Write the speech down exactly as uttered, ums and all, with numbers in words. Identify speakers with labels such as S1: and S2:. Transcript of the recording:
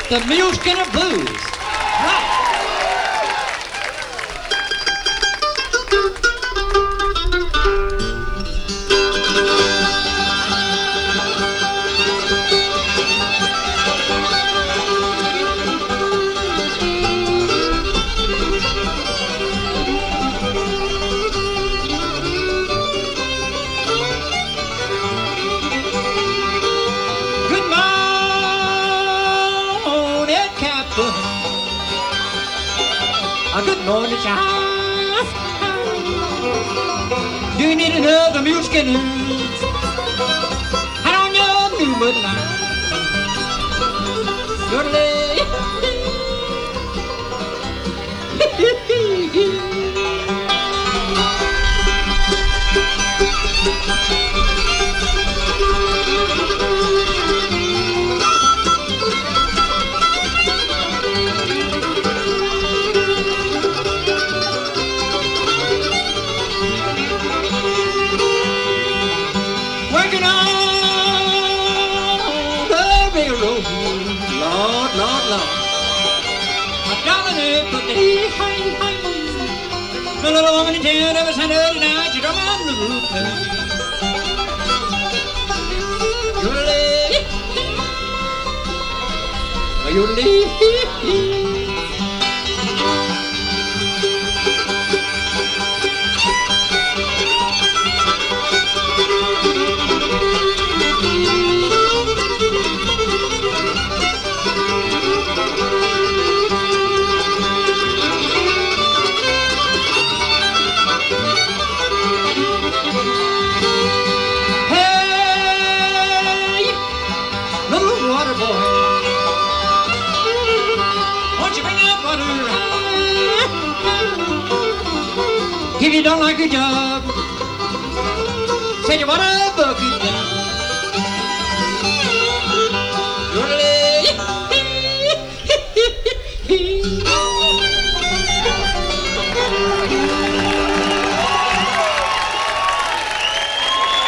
S1: The Mule Skinner Blues. Right. Good morning, child. Do you need another Mule Skinner? Hat on your new mud line. Yodelay. Working on the railroad, Lord, Lord, Lord. A dollar there per day, hi, hi. The little woman in town every Saturday night, she drum on the roof. Yodelay, yodelay. If you don't like your job, send your water bucket down.